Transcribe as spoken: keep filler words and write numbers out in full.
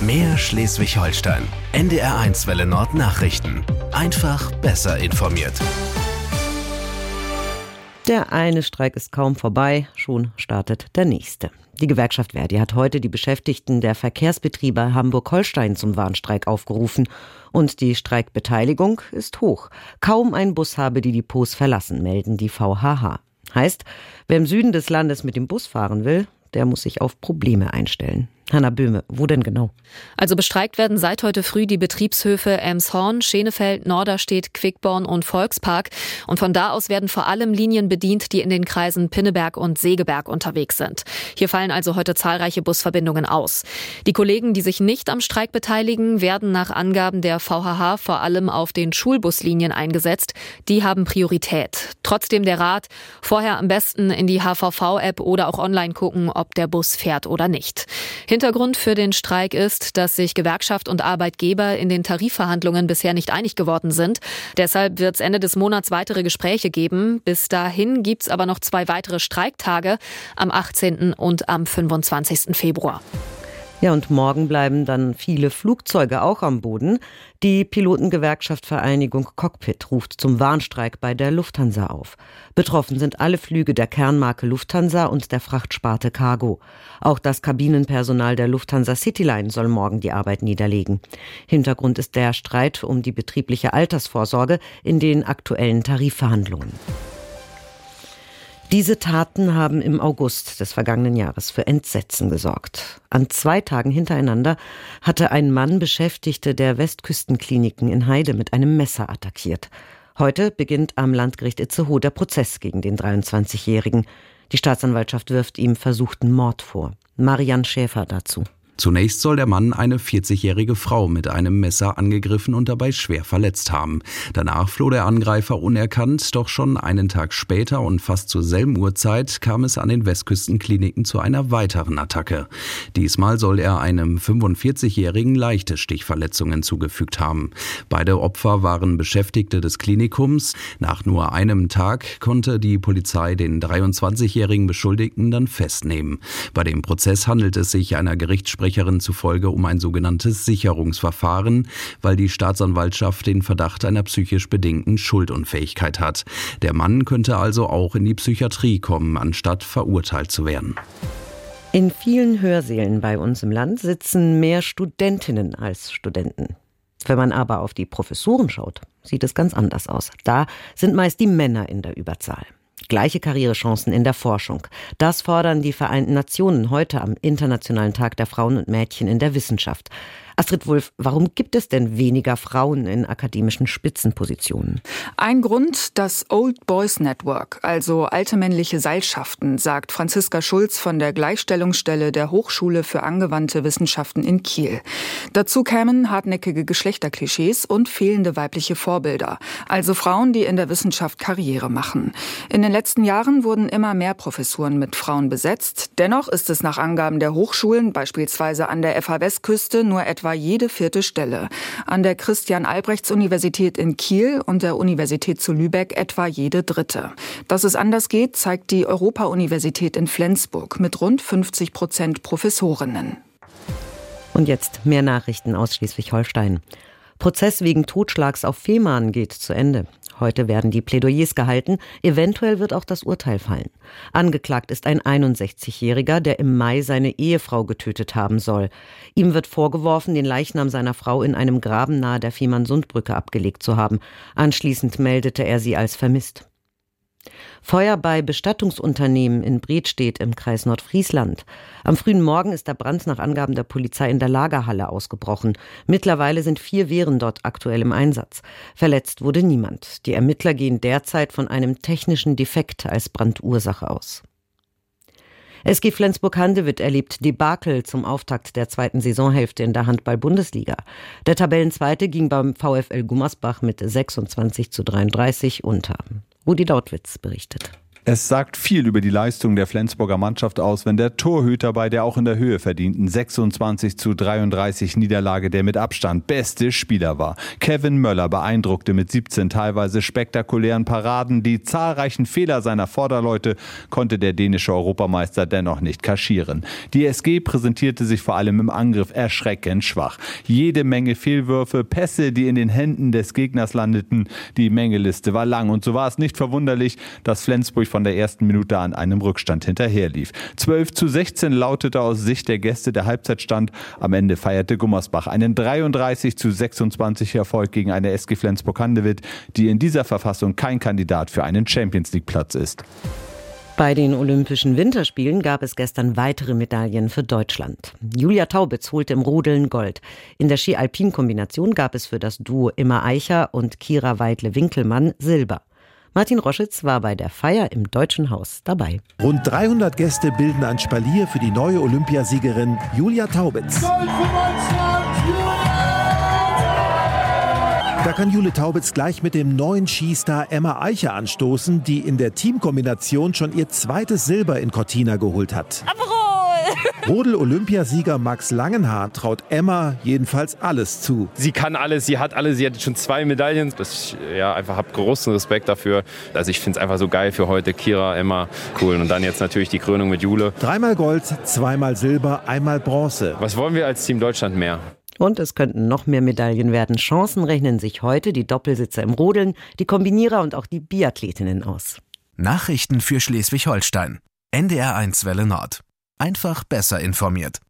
Mehr Schleswig-Holstein. N D R eins Welle Nord Nachrichten. Einfach besser informiert. Der eine Streik ist kaum vorbei, schon startet der nächste. Die Gewerkschaft Verdi hat heute die Beschäftigten der Verkehrsbetriebe Hamburg-Holstein zum Warnstreik aufgerufen. Und die Streikbeteiligung ist hoch. Kaum ein Bus habe die Depots verlassen, melden die V H H. Heißt, wer im Süden des Landes mit dem Bus fahren will, der muss sich auf Probleme einstellen. Hanna Böhme, wo denn genau? Also bestreikt werden seit heute früh die Betriebshöfe Elmshorn, Schenefeld, Norderstedt, Quickborn und Volkspark. Und von da aus werden vor allem Linien bedient, die in den Kreisen Pinneberg und Segeberg unterwegs sind. Hier fallen also heute zahlreiche Busverbindungen aus. Die Kollegen, die sich nicht am Streik beteiligen, werden nach Angaben der V H H vor allem auf den Schulbuslinien eingesetzt. Die haben Priorität. Trotzdem der Rat, vorher am besten in die H V V-App oder auch online gucken, ob der Bus fährt oder nicht. Hintergrund für den Streik ist, dass sich Gewerkschaft und Arbeitgeber in den Tarifverhandlungen bisher nicht einig geworden sind. Deshalb wird es Ende des Monats weitere Gespräche geben. Bis dahin gibt es aber noch zwei weitere Streiktage, am achtzehnten und am fünfundzwanzigsten Februar. Ja, und morgen bleiben dann viele Flugzeuge auch am Boden. Die Pilotengewerkschaft Vereinigung Cockpit ruft zum Warnstreik bei der Lufthansa auf. Betroffen sind alle Flüge der Kernmarke Lufthansa und der Frachtsparte Cargo. Auch das Kabinenpersonal der Lufthansa Cityline soll morgen die Arbeit niederlegen. Hintergrund ist der Streit um die betriebliche Altersvorsorge in den aktuellen Tarifverhandlungen. Diese Taten haben im August des vergangenen Jahres für Entsetzen gesorgt. An zwei Tagen hintereinander hatte ein Mann Beschäftigte der Westküstenkliniken in Heide mit einem Messer attackiert. Heute beginnt am Landgericht Itzehoe der Prozess gegen den dreiundzwanzigjährigen. Die Staatsanwaltschaft wirft ihm versuchten Mord vor. Marianne Schäfer dazu. Zunächst soll der Mann eine vierzigjährige Frau mit einem Messer angegriffen und dabei schwer verletzt haben. Danach floh der Angreifer unerkannt, doch schon einen Tag später und fast zur selben Uhrzeit kam es an den Westküstenkliniken zu einer weiteren Attacke. Diesmal soll er einem fünfundvierzigjährigen leichte Stichverletzungen zugefügt haben. Beide Opfer waren Beschäftigte des Klinikums. Nach nur einem Tag konnte die Polizei den dreiundzwanzigjährigen Beschuldigten dann festnehmen. Bei dem Prozess handelt es sich einer Gerichtssprecherin zufolge um ein sogenanntes Sicherungsverfahren, weil die Staatsanwaltschaft den Verdacht einer psychisch bedingten Schuldunfähigkeit hat. Der Mann könnte also auch in die Psychiatrie kommen, anstatt verurteilt zu werden. In vielen Hörsälen bei uns im Land sitzen mehr Studentinnen als Studenten. Wenn man aber auf die Professuren schaut, sieht es ganz anders aus. Da sind meist die Männer in der Überzahl. Gleiche Karrierechancen in der Forschung. Das fordern die Vereinten Nationen heute am Internationalen Tag der Frauen und Mädchen in der Wissenschaft. Astrid Wulff, warum gibt es denn weniger Frauen in akademischen Spitzenpositionen? Ein Grund, das Old Boys Network, also alte männliche Seilschaften, sagt Franziska Schulz von der Gleichstellungsstelle der Hochschule für angewandte Wissenschaften in Kiel. Dazu kämen hartnäckige Geschlechterklischees und fehlende weibliche Vorbilder, also Frauen, die in der Wissenschaft Karriere machen. In den letzten Jahren wurden immer mehr Professuren mit Frauen besetzt. Dennoch ist es nach Angaben der Hochschulen, beispielsweise an der F H Westküste, nur etwa jede vierte Stelle. An der Christian-Albrechts-Universität in Kiel und der Universität zu Lübeck etwa jede dritte. Dass es anders geht, zeigt die Europa-Universität in Flensburg mit rund fünfzig Prozent Professorinnen. Und jetzt mehr Nachrichten aus Schleswig-Holstein. Prozess wegen Totschlags auf Fehmarn geht zu Ende. Heute werden die Plädoyers gehalten. Eventuell wird auch das Urteil fallen. Angeklagt ist ein einundsechzigjähriger, der im Mai seine Ehefrau getötet haben soll. Ihm wird vorgeworfen, den Leichnam seiner Frau in einem Graben nahe der Fehmarnsundbrücke abgelegt zu haben. Anschließend meldete er sie als vermisst. Feuer bei Bestattungsunternehmen in Bredstedt im Kreis Nordfriesland. Am frühen Morgen ist der Brand nach Angaben der Polizei in der Lagerhalle ausgebrochen. Mittlerweile sind vier Wehren dort aktuell im Einsatz. Verletzt wurde niemand. Die Ermittler gehen derzeit von einem technischen Defekt als Brandursache aus. S G Flensburg-Handewitt erlebt Debakel zum Auftakt der zweiten Saisonhälfte in der Handball-Bundesliga. Der Tabellenzweite ging beim VfL Gummersbach mit sechsundzwanzig zu dreiunddreißig unter. Rudi Dautwitz berichtet. Es sagt viel über die Leistung der Flensburger Mannschaft aus, wenn der Torhüter bei der auch in der Höhe verdienten sechsundzwanzig zu dreiunddreißig Niederlage der mit Abstand beste Spieler war. Kevin Möller beeindruckte mit siebzehn teilweise spektakulären Paraden. Die zahlreichen Fehler seiner Vorderleute konnte der dänische Europameister dennoch nicht kaschieren. Die S G präsentierte sich vor allem im Angriff erschreckend schwach. Jede Menge Fehlwürfe, Pässe, die in den Händen des Gegners landeten. Die Mängeliste war lang und so war es nicht verwunderlich, dass Flensburg von der ersten Minute an einem Rückstand hinterherlief. zwölf zu sechzehn lautete aus Sicht der Gäste der Halbzeitstand. Am Ende feierte Gummersbach einen dreiunddreißig zu sechsundzwanzig Erfolg gegen eine S G Flensburg-Handewitt, die in dieser Verfassung kein Kandidat für einen Champions-League-Platz ist. Bei den Olympischen Winterspielen gab es gestern weitere Medaillen für Deutschland. Julia Taubitz holte im Rodeln Gold. In der Ski-Alpin-Kombination gab es für das Duo Imma Eicher und Kira Weidle-Winkelmann Silber. Martin Roschitz war bei der Feier im Deutschen Haus dabei. Rund dreihundert Gäste bilden ein Spalier für die neue Olympiasiegerin Julia Taubitz. Da kann Jule Taubitz gleich mit dem neuen Skistar Emma Eicher anstoßen, die in der Teamkombination schon ihr zweites Silber in Cortina geholt hat. Rodel-Olympiasieger Max Langenhaar traut Emma jedenfalls alles zu. Sie kann alles, sie hat alles, sie hat schon zwei Medaillen. Das, ja, einfach habe großen Respekt dafür. Also ich finde es einfach so geil für heute. Kira, Emma, cool. Und dann jetzt natürlich die Krönung mit Jule. Dreimal Gold, zweimal Silber, einmal Bronze. Was wollen wir als Team Deutschland mehr? Und es könnten noch mehr Medaillen werden. Chancen rechnen sich heute die Doppelsitzer im Rodeln, die Kombinierer und auch die Biathletinnen aus. Nachrichten für Schleswig-Holstein. N D R eins Welle Nord. Einfach besser informiert.